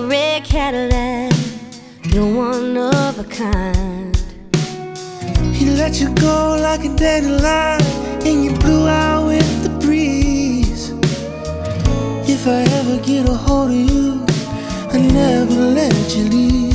old red Cadillac, you're one of a kind. He let you go like a dandelion, and you blew out with the breeze. If I ever get a hold of you, I never let you leave.